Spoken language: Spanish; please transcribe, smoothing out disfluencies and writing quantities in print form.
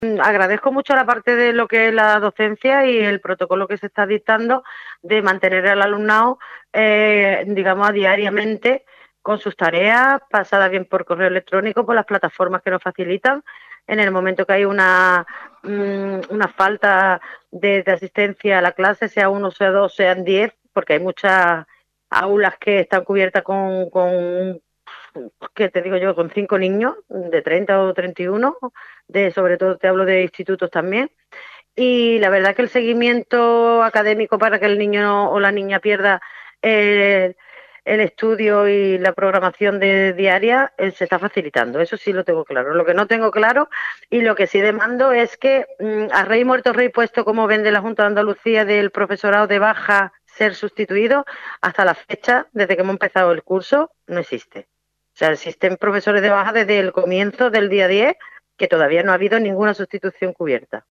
Agradezco mucho la parte de lo que es la docencia y el protocolo que se está dictando de mantener al alumnado, digamos, diariamente con sus tareas, pasadas bien por correo electrónico, por las plataformas que nos facilitan. En el momento que hay una falta de asistencia a la clase, sea uno, sea dos, sean 10, porque hay muchas aulas que están cubiertas con ¿qué te digo yo? Con 5 niños de 30 o 31, sobre todo te hablo de institutos también. Y la verdad que el seguimiento académico para que el niño o la niña pierda eh, el estudio y la programación diaria se está facilitando. Eso sí lo tengo claro. Lo que no tengo claro y lo que sí demando es que a rey muerto, rey puesto, como vende la Junta de Andalucía del profesorado de baja ser sustituido, hasta la fecha, desde que hemos empezado el curso, no existe. O sea, existen profesores de baja desde el comienzo del día 10, que todavía no ha habido ninguna sustitución cubierta.